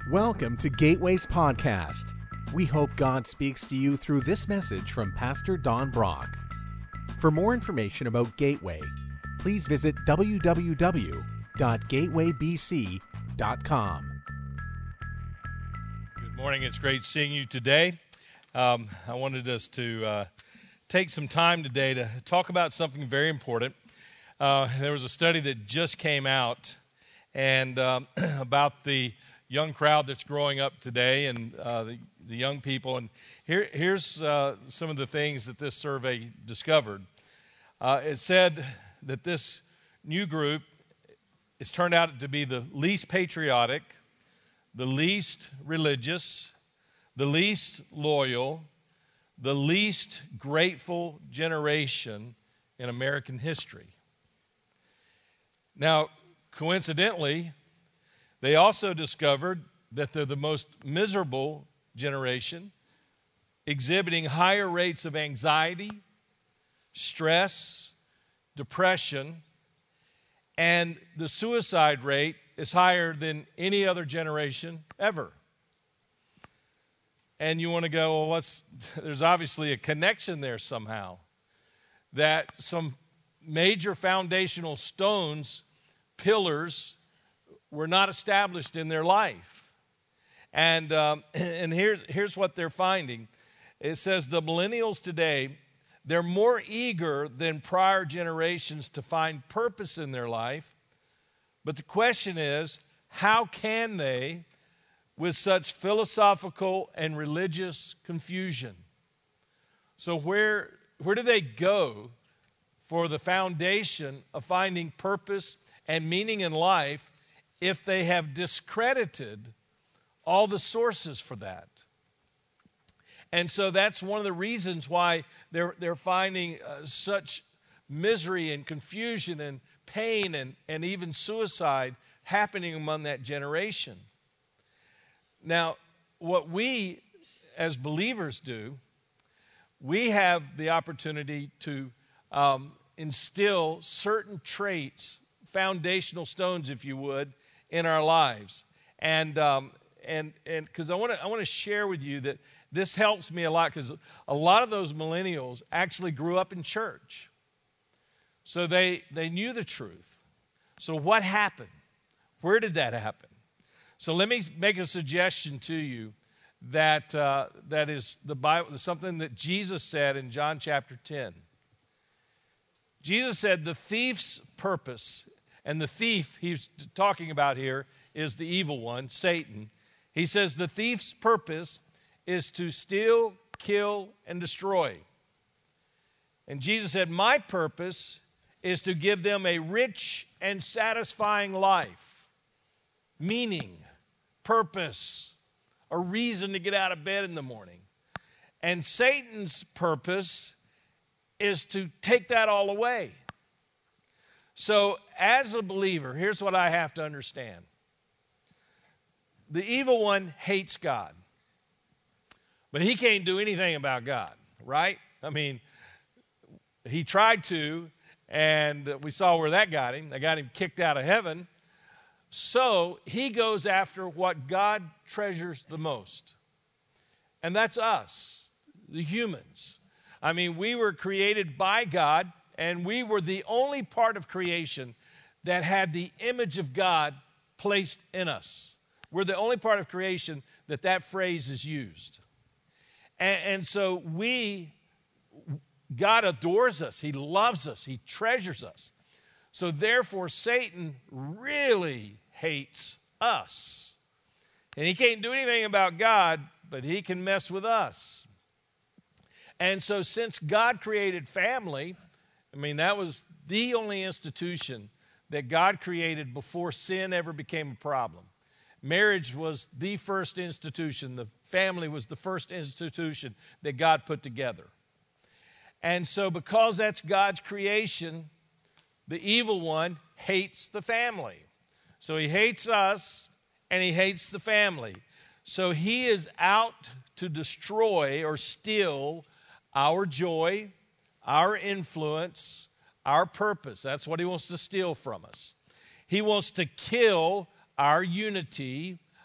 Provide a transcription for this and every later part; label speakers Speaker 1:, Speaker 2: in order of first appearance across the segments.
Speaker 1: Welcome to Gateway's podcast. We hope God speaks to you through this message from Pastor Don Brock. For more information about Gateway, please visit www.gatewaybc.com.
Speaker 2: Good morning. It's great seeing you today. I wanted us to take some time today to talk about something very important. There was a study that just came out and about the young crowd that's growing up today and the young people. And here's some of the things that this survey discovered. It said that this new group has turned out to be the least patriotic, the least religious, the least loyal, the least grateful generation in American history. Now, coincidentally, they also discovered that they're the most miserable generation, exhibiting higher rates of anxiety, stress, depression, and the suicide rate is higher than any other generation ever. And you want to go, well, there's obviously a connection there somehow, that some major foundational stones, pillars, were not established in their life. And here's what they're finding. It says the millennials today, they're more eager than prior generations to find purpose in their life. But the question is, how can they, with such philosophical and religious confusion? So where do they go for the foundation of finding purpose and meaning in life if they have discredited all the sources for that? And so that's one of the reasons why they're finding such misery and confusion and pain and even suicide happening among that generation. Now, what we as believers do, we have the opportunity to instill certain traits, foundational stones, if you would, in our lives. And because I want to share with you that this helps me a lot, because a lot of those millennials actually grew up in church. So they knew the truth. So what happened? Where did that happen? So let me make a suggestion to you that is the Bible, something that Jesus said in John chapter 10. Jesus said the thief's purpose, and the thief he's talking about here is the evil one, Satan. He says the thief's purpose is to steal, kill, and destroy. And Jesus said, my purpose is to give them a rich and satisfying life, meaning, purpose, a reason to get out of bed in the morning. And Satan's purpose is to take that all away. So as a believer, here's what I have to understand. The evil one hates God, but he can't do anything about God, right? I mean, he tried to, and we saw where that got him. They got him kicked out of heaven. So he goes after what God treasures the most, and that's us, the humans. I mean, we were created by God, and we were the only part of creation that had the image of God placed in us. We're the only part of creation that phrase is used. And so God adores us. He loves us. He treasures us. So therefore, Satan really hates us. And he can't do anything about God, but he can mess with us. And so since God created family, I mean, that was the only institution that God created before sin ever became a problem. Marriage was the first institution. The family was the first institution that God put together. And so because that's God's creation, the evil one hates the family. So he hates us and he hates the family. So he is out to destroy or steal our joy, our influence, our purpose. That's what he wants to steal from us. He wants to kill our unity,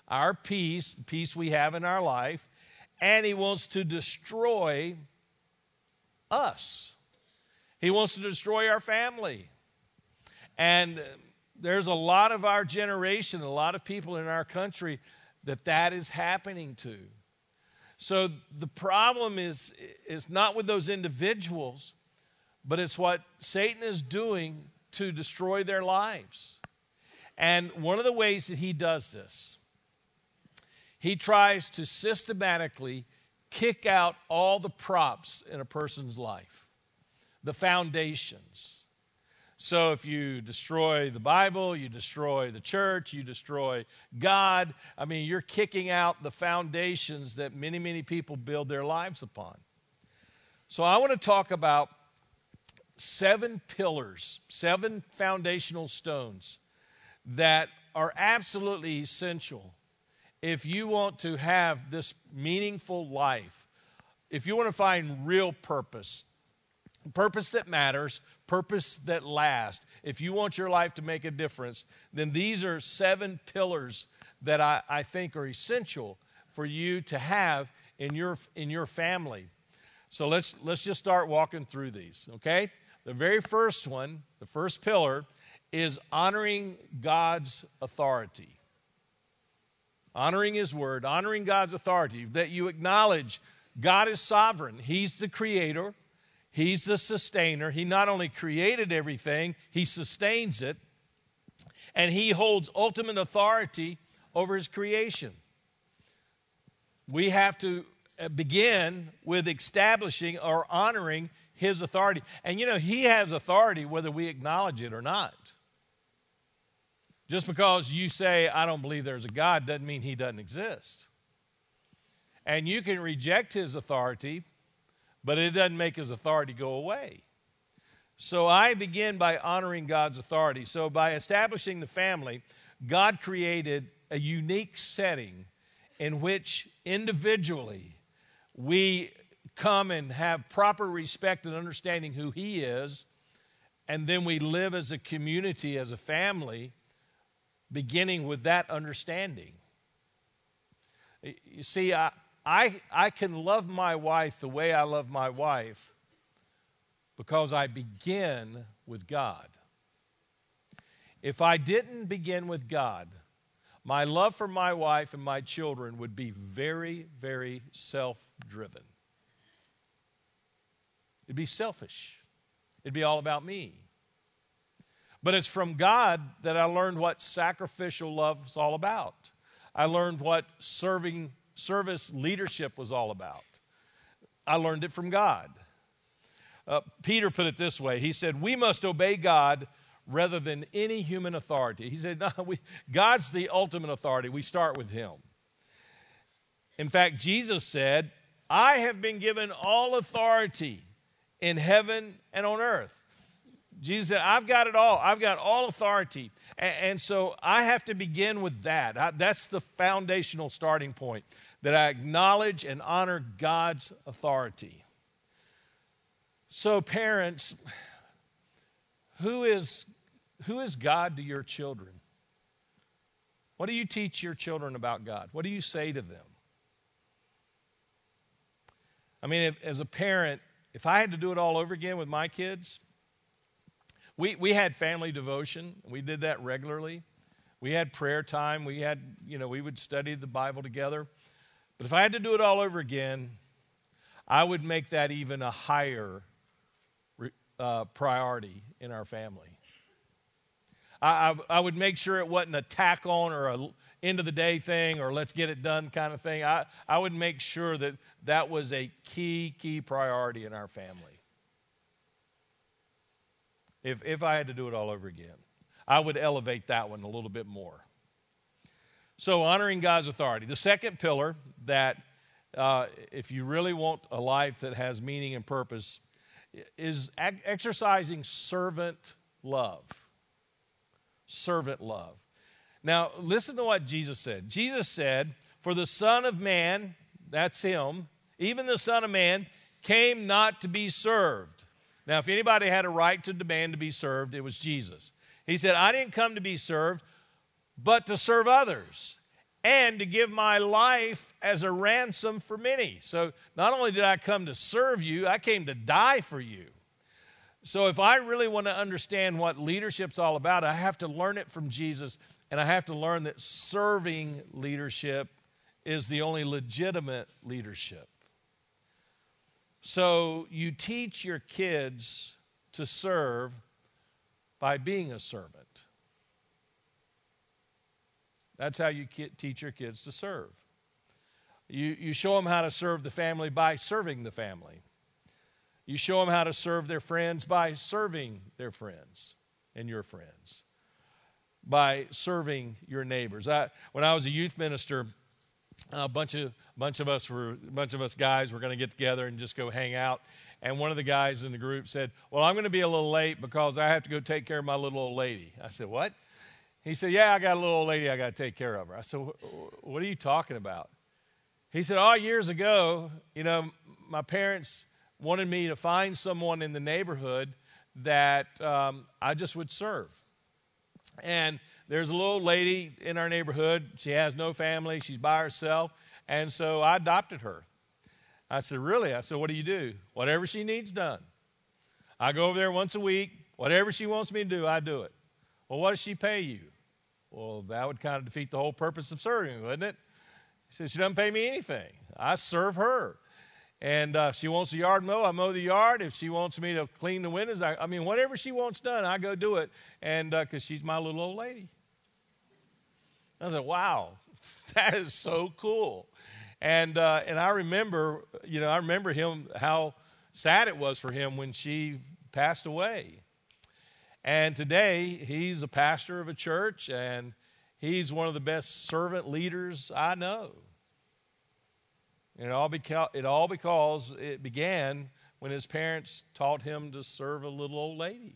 Speaker 2: our peace, the peace we have in our life, and he wants to destroy us. He wants to destroy our family. And there's a lot of our generation, a lot of people in our country that is happening to. So the problem is not with those individuals, but it's what Satan is doing to destroy their lives. And one of the ways that he does this, he tries to systematically kick out all the props in a person's life, the foundations. So if you destroy the Bible, you destroy the church, you destroy God, I mean, you're kicking out the foundations that many, many people build their lives upon. So I want to talk about 7 pillars, 7 foundational stones that are absolutely essential if you want to have this meaningful life, if you want to find real purpose, purpose that matters, purpose that lasts. If you want your life to make a difference, then these are 7 pillars that I think are essential for you to have in your family. So let's just start walking through these, okay? The very first one, the first pillar, is honoring God's authority. Honoring his word, honoring God's authority, that you acknowledge God is sovereign. He's the creator. He's the sustainer. He not only created everything, he sustains it, and he holds ultimate authority over his creation. We have to begin with establishing or honoring his authority. And you know, he has authority whether we acknowledge it or not. Just because you say, I don't believe there's a God, doesn't mean he doesn't exist. And you can reject his authority, but it doesn't make his authority go away. So I begin by honoring God's authority. So by establishing the family, God created a unique setting in which individually we come and have proper respect and understanding who he is, and then we live as a community, as a family, beginning with that understanding. You see, I can love my wife the way I love my wife because I begin with God. If I didn't begin with God, my love for my wife and my children would be very, very self-driven. It'd be selfish. It'd be all about me. But it's from God that I learned what sacrificial love is all about. I learned what service leadership was all about. I learned it from God. Peter put it this way. He said, we must obey God rather than any human authority. He said, no, God's the ultimate authority. We start with him. In fact, Jesus said, I have been given all authority in heaven and on earth. Jesus said, I've got it all. I've got all authority. And so I have to begin with that. That's the foundational starting point, that I acknowledge and honor God's authority. So parents, who is God to your children? What do you teach your children about God? What do you say to them? I mean, as a parent, if I had to do it all over again with my kids, we had family devotion. We did that regularly. We had prayer time. We would study the Bible together. But if I had to do it all over again, I would make that even a higher priority in our family. I would make sure it wasn't a tack on or a end of the day thing or let's get it done kind of thing. I would make sure that was a key priority in our family. If I had to do it all over again, I would elevate that one a little bit more. So honoring God's authority. The second pillar that if you really want a life that has meaning and purpose is exercising servant love. Servant love. Now, listen to what Jesus said. Jesus said, for the Son of Man, that's him, even the Son of Man, came not to be served. Now, if anybody had a right to demand to be served, it was Jesus. He said, I didn't come to be served, but to serve others and to give my life as a ransom for many. So not only did I come to serve you, I came to die for you. So if I really want to understand what leadership's all about, I have to learn it from Jesus, and I have to learn that serving leadership is the only legitimate leadership. So you teach your kids to serve by being a servant. That's how you teach your kids to serve. You show them how to serve the family by serving the family. You show them how to serve their friends by serving their friends and your friends, by serving your neighbors. When I was a youth minister, a bunch of us guys were going to get together and just go hang out. And one of the guys in the group said, "Well, I'm going to be a little late because I have to go take care of my little old lady." I said, "What?" He said, "Yeah, I got a little old lady. I got to take care of her." I said, "What are you talking about?" He said, "Oh, years ago, my parents wanted me to find someone in the neighborhood that I just would serve. And there's a little lady in our neighborhood. She has no family. She's by herself. And so I adopted her." I said, "Really?" I said, "What do you do?" "Whatever she needs done. I go over there once a week. Whatever she wants me to do, I do it." "Well, what does she pay you?" "Well, that would kind of defeat the whole purpose of serving, wouldn't it?" He said, "She doesn't pay me anything. I serve her. And if she wants the yard mowed, I mow the yard. If she wants me to clean the windows, I mean, whatever she wants done, I go do it. And because she's my little old lady." I said, "Wow, that is so cool." And I remember, him, how sad it was for him when she passed away. And today, he's a pastor of a church, and he's one of the best servant leaders I know. And it all because it began when his parents taught him to serve a little old lady.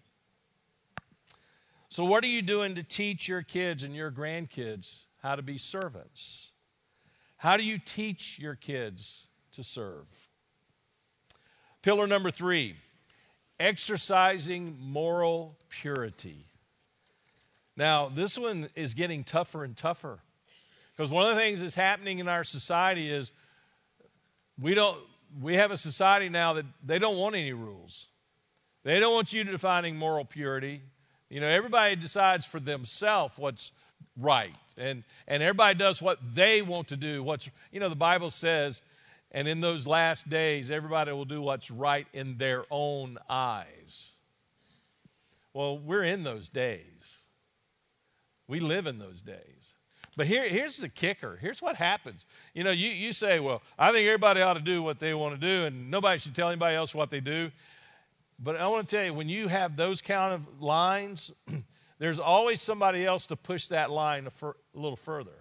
Speaker 2: So what are you doing to teach your kids and your grandkids how to be servants? How do you teach your kids to serve? Pillar number 3, exercising moral purity. Now, this one is getting tougher and tougher, because one of the things that's happening in our society is we have a society now that they don't want any rules. They don't want you defining moral purity. Everybody decides for themselves what's right, and everybody does what they want to do. The Bible says, and in those last days, everybody will do what's right in their own eyes. Well, we're in those days. We live in those days. But here's the kicker. Here's what happens. You say, "Well, I think everybody ought to do what they want to do, and nobody should tell anybody else what they do." But I want to tell you, when you have those kind of lines, there's always somebody else to push that line a little further.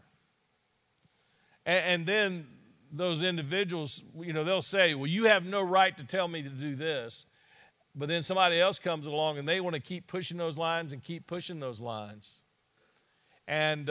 Speaker 2: And then those individuals, they'll say, "Well, you have no right to tell me to do this." But then somebody else comes along, and they want to keep pushing those lines and keep pushing those lines. And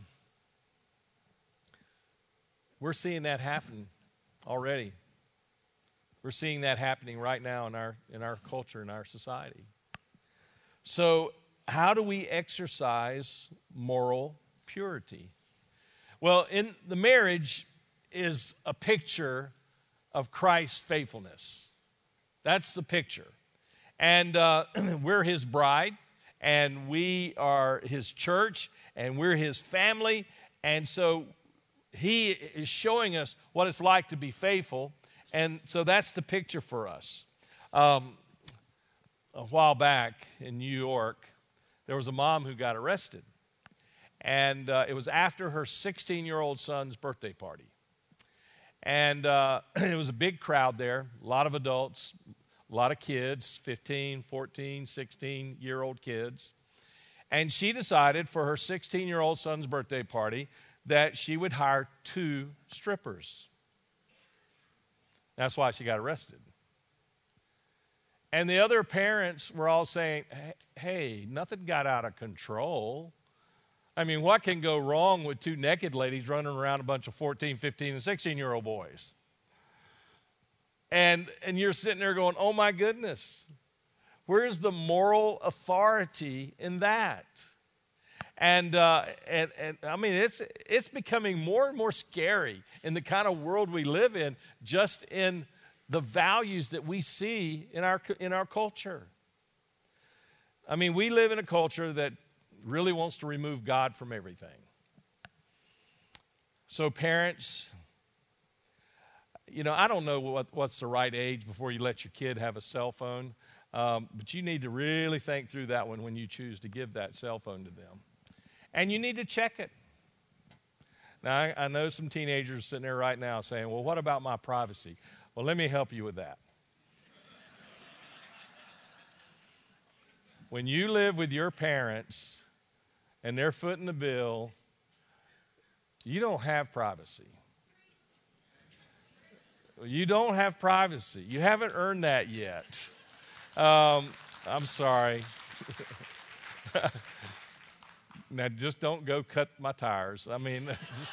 Speaker 2: we're seeing that happen already. We're seeing that happening right now in our culture, in our society. So how do we exercise moral purity? Well, in the marriage is a picture of Christ's faithfulness. That's the picture. And we're his bride, and we are his church, and we're his family. And so he is showing us what it's like to be faithful. And so that's the picture for us. A while back in New York, there was a mom who got arrested. And it was after her 16-year-old son's birthday party. And it was a big crowd there, a lot of adults, a lot of kids, 15, 14, 16-year-old kids. And she decided for her 16-year-old son's birthday party that she would hire 2 strippers. That's why she got arrested. And the other parents were all saying, "Hey, nothing got out of control. I mean, what can go wrong with 2 naked ladies running around a bunch of 14, 15, and 16-year-old boys?" And you're sitting there going, "Oh my goodness, where's the moral authority in that?" And I mean, it's becoming more and more scary in the kind of world we live in, just in the values that we see in our culture. I mean, we live in a culture that really wants to remove God from everything. So parents, I don't know what's the right age before you let your kid have a cell phone, but you need to really think through that one when you choose to give that cell phone to them. And you need to check it. Now, I know some teenagers sitting there right now saying, well, what about my privacy? Well, let me help you with that. When you live with your parents and they're footing the bill, you don't have privacy. You don't have privacy. You haven't earned that yet. I'm sorry. Now, just don't go cut my tires. I mean,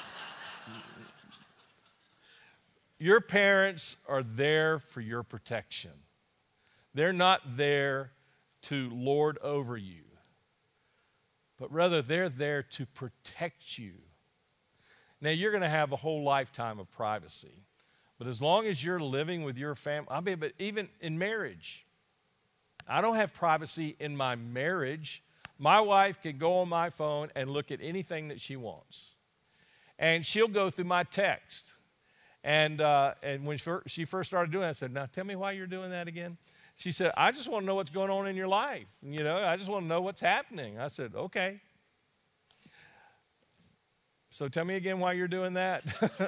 Speaker 2: your parents are there for your protection. They're not there to lord over you, but rather they're there to protect you. Now, you're going to have a whole lifetime of privacy, but as long as you're living with your family, but even in marriage, I don't have privacy in my marriage. My wife can go on my phone and look at anything that she wants. And she'll go through my text. And when she first started doing that, I said, now tell me why you're doing that again. She said, I just want to know what's going on in your life. I just want to know what's happening. I said, okay. So tell me again why you're doing that.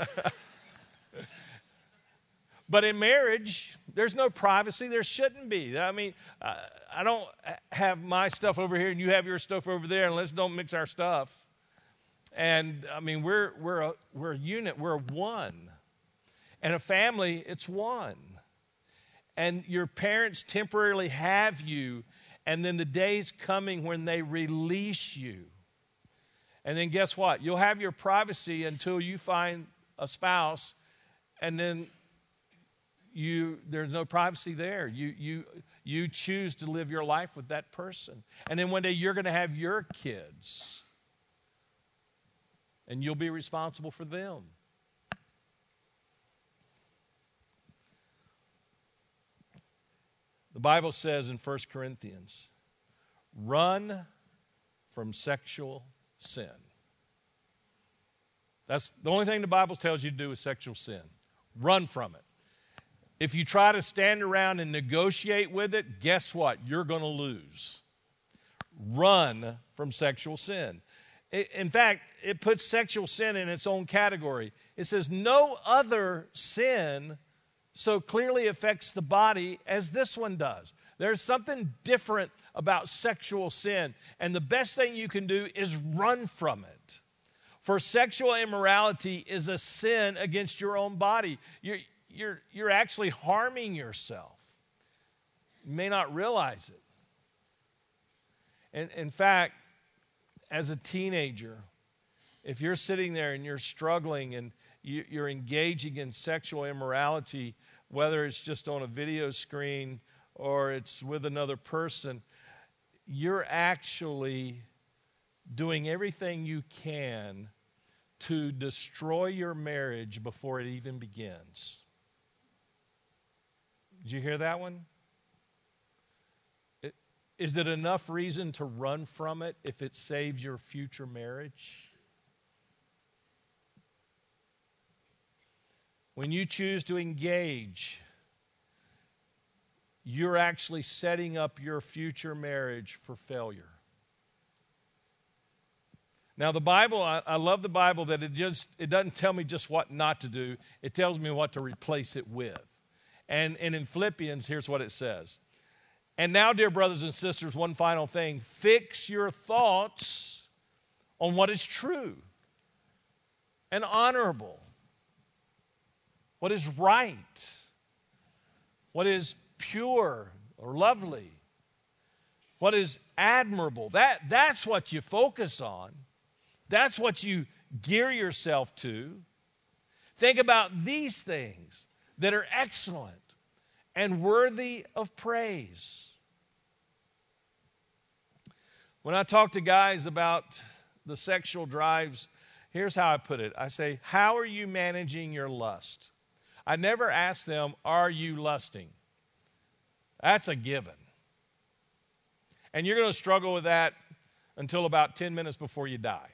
Speaker 2: But in marriage, there's no privacy. There shouldn't be. I mean, I don't have my stuff over here and you have your stuff over there, and let's don't mix our stuff. And I mean, we're a unit. We're one. And a family, it's one. And your parents temporarily have you, and then the day's coming when they release you. And then guess what? You'll have your privacy until you find a spouse, and then there's no privacy there. You choose to live your life with that person. And then one day you're going to have your kids. And you'll be responsible for them. The Bible says in 1 Corinthians, run from sexual sin. That's the only thing the Bible tells you to do with sexual sin. Run from it. If you try to stand around and negotiate with it, guess what? You're going to lose. Run from sexual sin. In fact, it puts sexual sin in its own category. It says no other sin so clearly affects the body as this one does. There's something different about sexual sin, and the best thing you can do is run from it. For sexual immorality is a sin against your own body. You're actually harming yourself. You may not realize it. And in fact, as a teenager, if you're sitting there and you're struggling and you're engaging in sexual immorality, whether it's just on a video screen or it's with another person, you're actually doing everything you can to destroy your marriage before it even begins. Did you hear that one? Is it enough reason to run from it if it saves your future marriage? When you choose to engage, you're actually setting up your future marriage for failure. Now, the Bible, I love the Bible that it doesn't tell me just what not to do. It tells me what to replace it with. And in Philippians, here's what it says. And now, dear brothers and sisters, one final thing. Fix your thoughts on what is true and honorable, what is right, what is pure or lovely, what is admirable. That's what you focus on. That's what you gear yourself to. Think about these things that are excellent and worthy of praise. When I talk to guys about the sexual drives, here's how I put it. I say, how are you managing your lust? I never ask them, are you lusting? That's a given. And you're going to struggle with that until about 10 minutes before you die.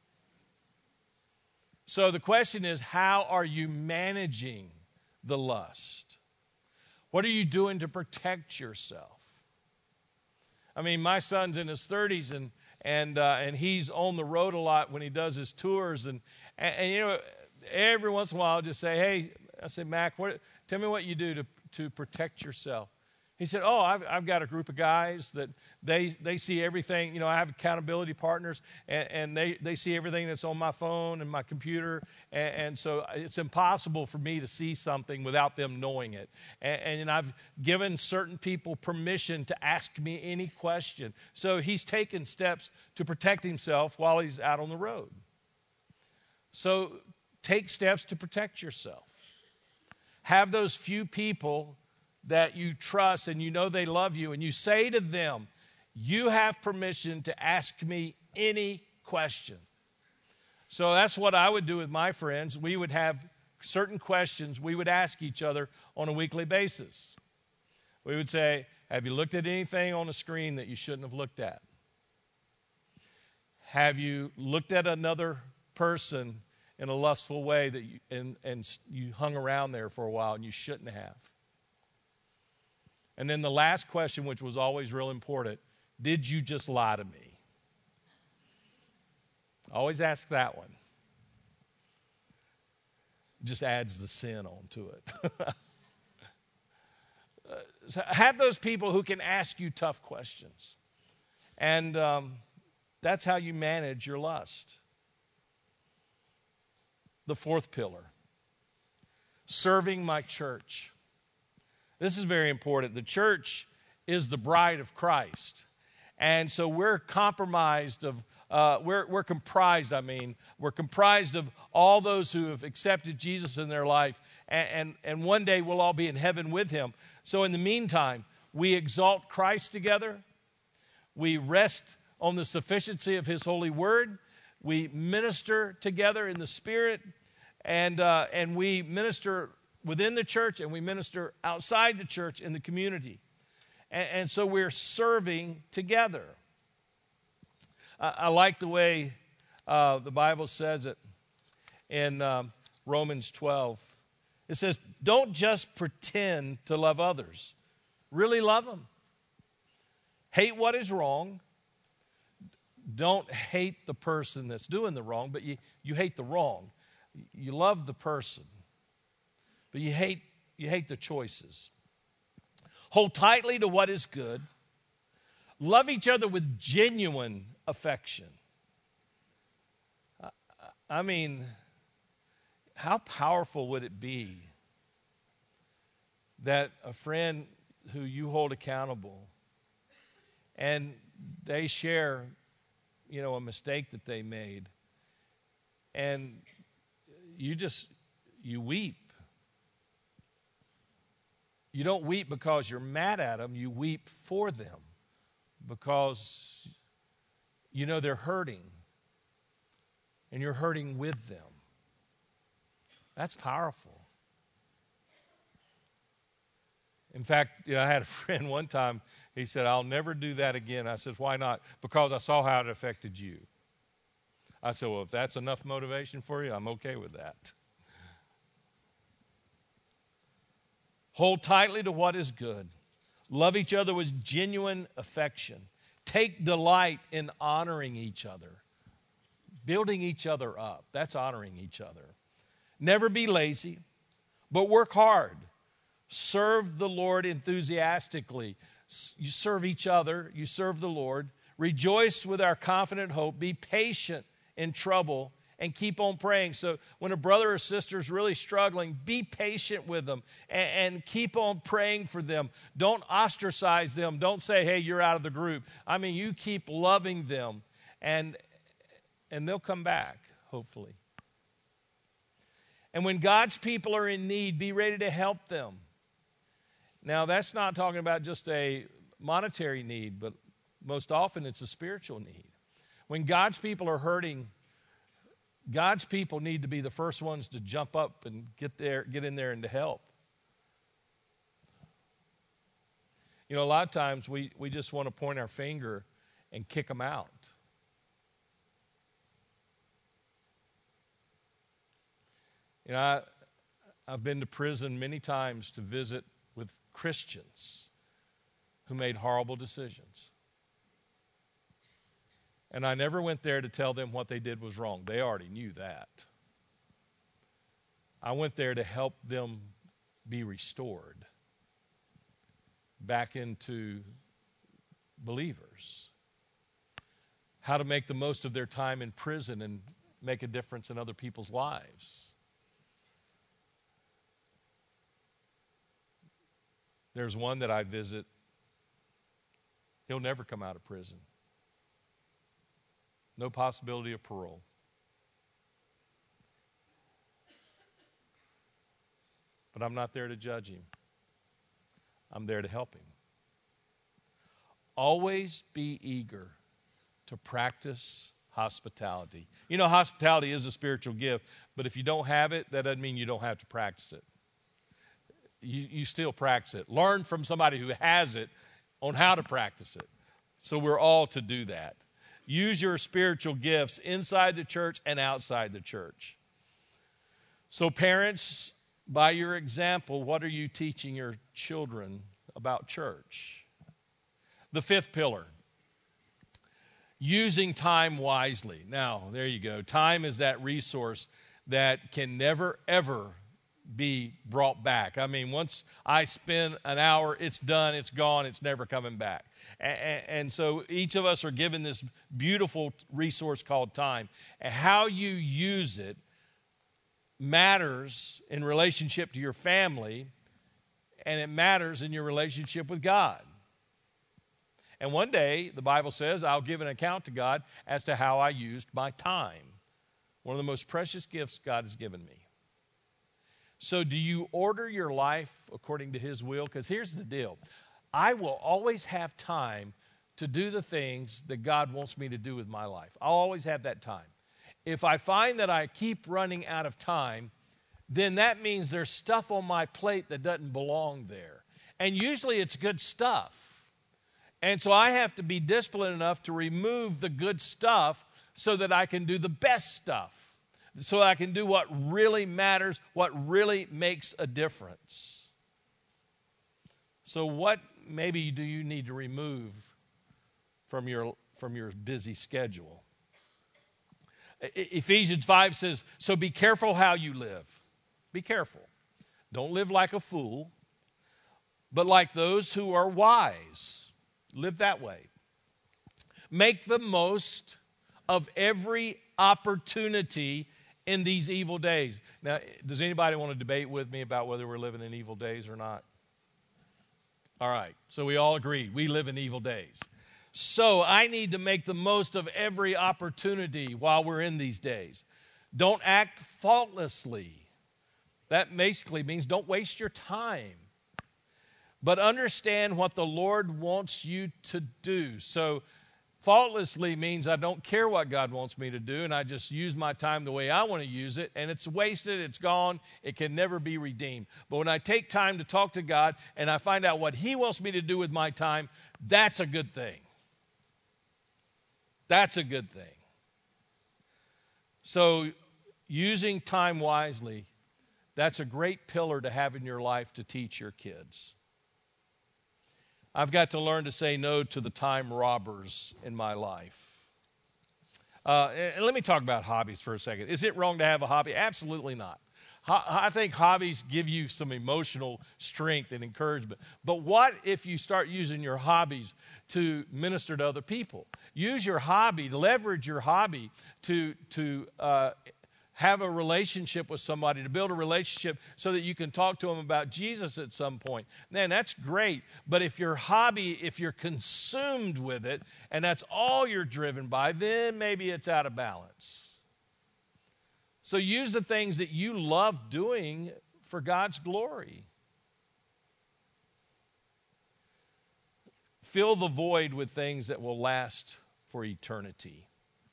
Speaker 2: So the question is, how are you managing the lust? What are you doing to protect yourself? I mean, my son's in his 30s, and he's on the road a lot when he does his tours. And you know, every once in a while I'll just say, hey, I say, Mac, tell me what you do to protect yourself. He said, oh, I've got a group of guys that they see everything. You know, I have accountability partners, and they see everything that's on my phone and my computer. And so it's impossible for me to see something without them knowing it. And I've given certain people permission to ask me any question. So he's taken steps to protect himself while he's out on the road. So take steps to protect yourself. Have those few people that you trust and you know they love you, and you say to them, you have permission to ask me any question. So that's what I would do with my friends. We would have certain questions we would ask each other on a weekly basis. We would say, have you looked at anything on the screen that you shouldn't have looked at? Have you looked at another person in a lustful way that you hung around there for a while and you shouldn't have? And then the last question, which was always real important, did you just lie to me? Always ask that one. Just adds the sin onto it. So have those people who can ask you tough questions. And that's how you manage your lust. The fourth pillar, serving my church. This is very important. The church is the bride of Christ. And so we're comprised of all those who have accepted Jesus in their life. And one day we'll all be in heaven with him. So in the meantime, we exalt Christ together. We rest on the sufficiency of his holy word. We minister together in the Spirit. And we minister within the church, and we minister outside the church in the community. And so we're serving together. I like the way the Bible says it in Romans 12. It says, don't just pretend to love others. Really love them. Hate what is wrong. Don't hate the person that's doing the wrong, but you hate the wrong. You love the person. But you hate the choices. Hold tightly to what is good. Love each other with genuine affection. I mean, how powerful would it be that a friend who you hold accountable and they share, you know, a mistake that they made, and you weep. You don't weep because you're mad at them. You weep for them because you know they're hurting, and you're hurting with them. That's powerful. In fact, I had a friend one time, he said, I'll never do that again. I said, why not? Because I saw how it affected you. I said, well, if that's enough motivation for you, I'm okay with that. Hold tightly to what is good. Love each other with genuine affection. Take delight in honoring each other. Building each other up. That's honoring each other. Never be lazy, but work hard. Serve the Lord enthusiastically. You serve each other. You serve the Lord. Rejoice with our confident hope. Be patient in trouble and keep on praying. So when a brother or sister is really struggling, be patient with them and keep on praying for them. Don't ostracize them. Don't say, hey, you're out of the group. I mean, you keep loving them, and they'll come back, hopefully. And when God's people are in need, be ready to help them. Now, that's not talking about just a monetary need, but most often it's a spiritual need. When God's people are hurting, God's people need to be the first ones to jump up and get in there and to help. You know, a lot of times we just want to point our finger and kick them out. You know, I've been to prison many times to visit with Christians who made horrible decisions. And I never went there to tell them what they did was wrong. They already knew that. I went there to help them be restored back into believers. How to make the most of their time in prison and make a difference in other people's lives. There's one that I visit. He'll never come out of prison. No possibility of parole. But I'm not there to judge him. I'm there to help him. Always be eager to practice hospitality. You know, hospitality is a spiritual gift, but if you don't have it, that doesn't mean you don't have to practice it. You still practice it. Learn from somebody who has it on how to practice it. So we're all to do that. Use your spiritual gifts inside the church and outside the church. So parents, by your example, what are you teaching your children about church? The fifth pillar, using time wisely. Now, there you go. Time is that resource that can never, ever be brought back. I mean, once I spend an hour, it's done, it's gone, it's never coming back. And so each of us are given this beautiful resource called time. And how you use it matters in relationship to your family, and it matters in your relationship with God. And one day, the Bible says, I'll give an account to God as to how I used my time. One of the most precious gifts God has given me. So do you order your life according to His will? Because here's the deal. I will always have time to do the things that God wants me to do with my life. I'll always have that time. If I find that I keep running out of time, then that means there's stuff on my plate that doesn't belong there. And usually it's good stuff. And so I have to be disciplined enough to remove the good stuff so that I can do the best stuff. So I can do what really matters, what really makes a difference. So what maybe do you need to remove from your busy schedule? Ephesians 5 says, so be careful how you live. Be careful. Don't live like a fool, but like those who are wise. Live that way. Make the most of every opportunity in these evil days. Now, does anybody want to debate with me about whether we're living in evil days or not? All right, so we all agree we live in evil days. So I need to make the most of every opportunity while we're in these days. Don't act faultlessly. That basically means don't waste your time. But understand what the Lord wants you to do. So faultlessly means I don't care what God wants me to do, and I just use my time the way I want to use it, and it's wasted, it's gone, it can never be redeemed. But when I take time to talk to God and I find out what He wants me to do with my time, that's a good thing. That's a good thing. So using time wisely, that's a great pillar to have in your life to teach your kids. I've got to learn to say no to the time robbers in my life. And let me talk about hobbies for a second. Is it wrong to have a hobby? Absolutely not. I think hobbies give you some emotional strength and encouragement. But what if you start using your hobbies to minister to other people? Use your hobby, leverage your hobby to have a relationship with somebody, to build a relationship so that you can talk to them about Jesus at some point. Man, that's great. But if your hobby, if you're consumed with it, and that's all you're driven by, then maybe it's out of balance. So use the things that you love doing for God's glory. Fill the void with things that will last for eternity.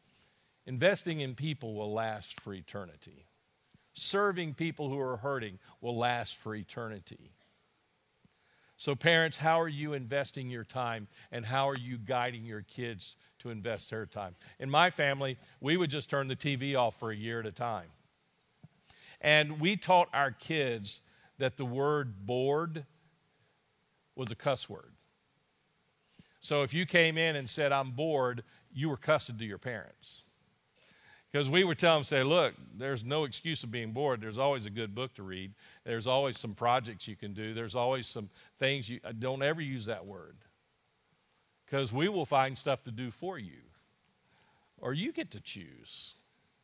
Speaker 2: Investing in people will last for eternity. Serving people who are hurting will last for eternity. So parents, how are you investing your time, and how are you guiding your kids to invest their time? In my family, we would just turn the TV off for a year at a time. And we taught our kids that the word bored was a cuss word. So if you came in and said, I'm bored, you were cussing to your parents. Because we would tell them, say, look, there's no excuse of being bored. There's always a good book to read. There's always some projects you can do. There's always some things you don't ever use that word. Because we will find stuff to do for you. Or you get to choose.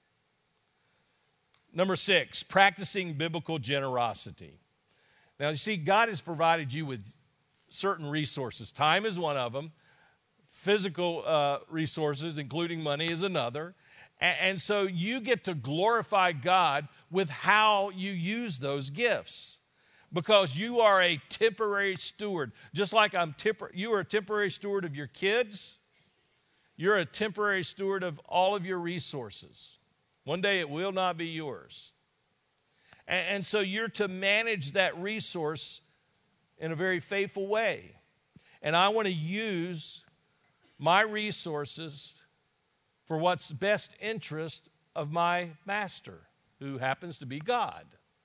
Speaker 2: Number 6, practicing biblical generosity. Now, you see, God has provided you with certain resources. Time is one of them. Physical resources, including money, is another. And so you get to glorify God with how you use those gifts, because you are a temporary steward. Just like you are a temporary steward of your kids, you're a temporary steward of all of your resources. One day it will not be yours. And so you're to manage that resource in a very faithful way. And I want to use my resources for what's best interest of my master, who happens to be God.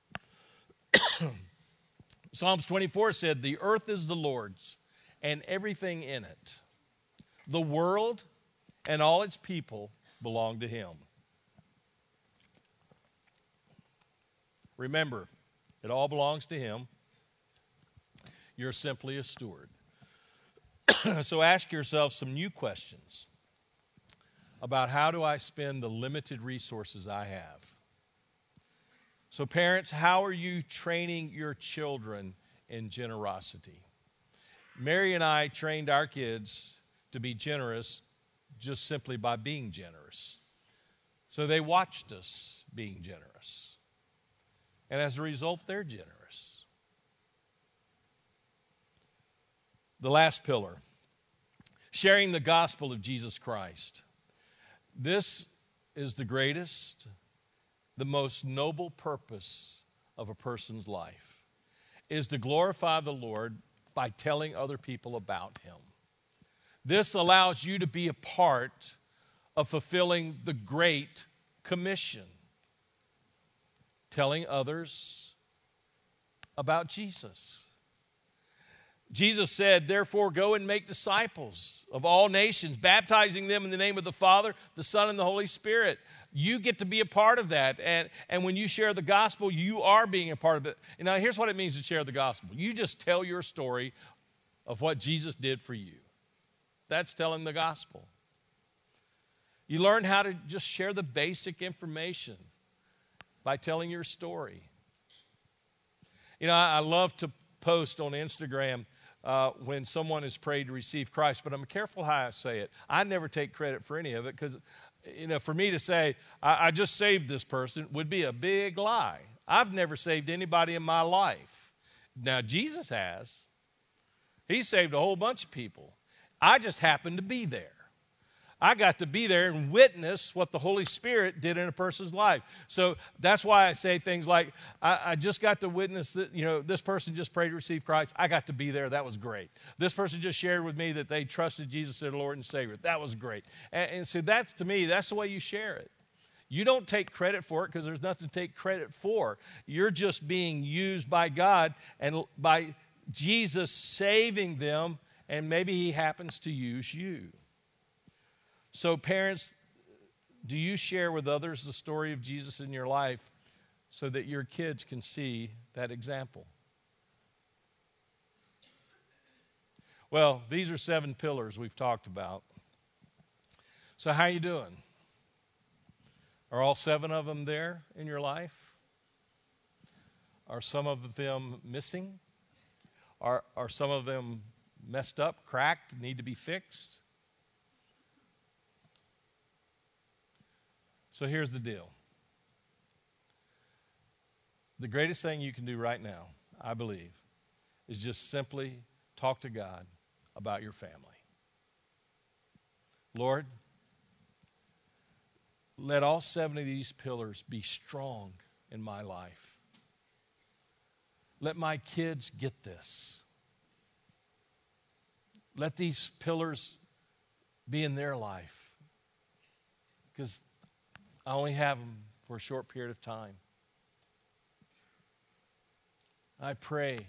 Speaker 2: Psalms 24 said, the earth is the Lord's and everything in it. The world and all its people belong to him. Remember, it all belongs to him. You're simply a steward. So ask yourself some new questions about how do I spend the limited resources I have. So parents, how are you training your children in generosity? Mary and I trained our kids to be generous just simply by being generous. So they watched us being generous. And as a result, they're generous. The last pillar, sharing the gospel of Jesus Christ. This is the greatest, the most noble purpose of a person's life, is to glorify the Lord by telling other people about him. This allows you to be a part of fulfilling the Great Commission, telling others about Jesus. Jesus said, therefore, go and make disciples of all nations, baptizing them in the name of the Father, the Son, and the Holy Spirit. You get to be a part of that. And when you share the gospel, you are being a part of it. And now, here's what it means to share the gospel. You just tell your story of what Jesus did for you. That's telling the gospel. You learn how to just share the basic information by telling your story. You know, I love to post on Instagram when someone is prayed to receive Christ, but I'm careful how I say it. I never take credit for any of it because, you know, for me to say, I just saved this person would be a big lie. I've never saved anybody in my life. Now, Jesus has. He saved a whole bunch of people. I just happened to be there. I got to be there and witness what the Holy Spirit did in a person's life. So that's why I say things like, I just got to witness that, you know, this person just prayed to receive Christ. I got to be there. That was great. This person just shared with me that they trusted Jesus as their Lord and Savior. That was great. And so that's, to me, that's the way you share it. You don't take credit for it because there's nothing to take credit for. You're just being used by God and by Jesus saving them, and maybe he happens to use you. So parents, do you share with others the story of Jesus in your life so that your kids can see that example? Well, these are 7 pillars we've talked about. So how you doing? Are all 7 of them there in your life? Are some of them missing? Are some of them messed up, cracked, need to be fixed? So here's the deal. The greatest thing you can do right now, I believe, is just simply talk to God about your family. Lord, let all 7 of these pillars be strong in my life. Let my kids get this. Let these pillars be in their life, because I only have them for a short period of time. I pray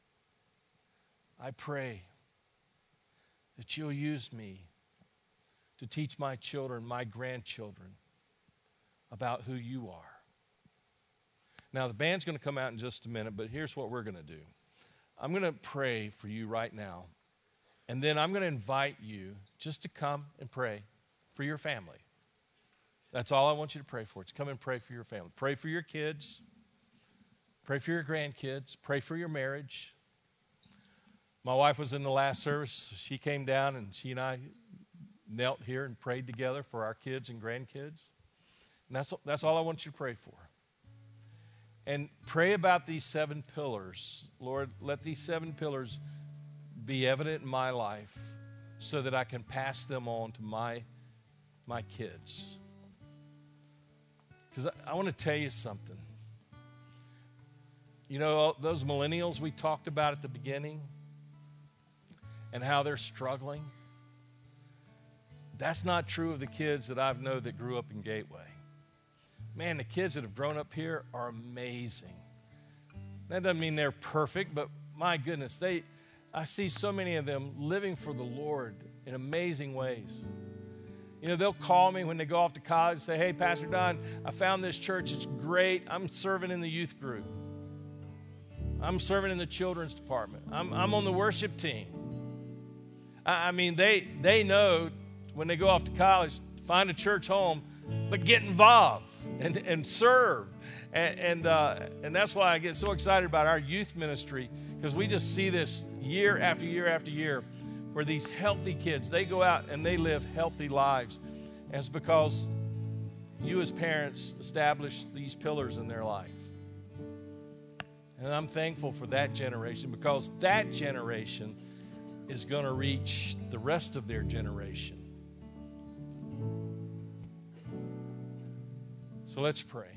Speaker 2: that you'll use me to teach my children, my grandchildren, about who you are. Now, the band's going to come out in just a minute, but here's what we're going to do. I'm going to pray for you right now, and then I'm going to invite you just to come and pray for your family. That's all I want you to pray for. It's come and pray for your family. Pray for your kids. Pray for your grandkids. Pray for your marriage. My wife was in the last service. She came down, and she and I knelt here and prayed together for our kids and grandkids. And that's all I want you to pray for. And pray about these 7 pillars. Lord, let these 7 pillars be evident in my life so that I can pass them on to my kids. Because I want to tell you something. You know, those millennials we talked about at the beginning and how they're struggling, that's not true of the kids that I know that grew up in Gateway. Man, the kids that have grown up here are amazing. That doesn't mean they're perfect, but my goodness, I see so many of them living for the Lord in amazing ways. You know, they'll call me when they go off to college and say, hey, Pastor Don, I found this church. It's great. I'm serving in the youth group. I'm serving in the children's department. I'm on the worship team. I mean, they know when they go off to college, find a church home, but get involved and serve. And that's why I get so excited about our youth ministry, because we just see this year after year after year where these healthy kids, they go out and they live healthy lives. And it's because you as parents establish these pillars in their life. And I'm thankful for that generation, because that generation is going to reach the rest of their generation. So let's pray.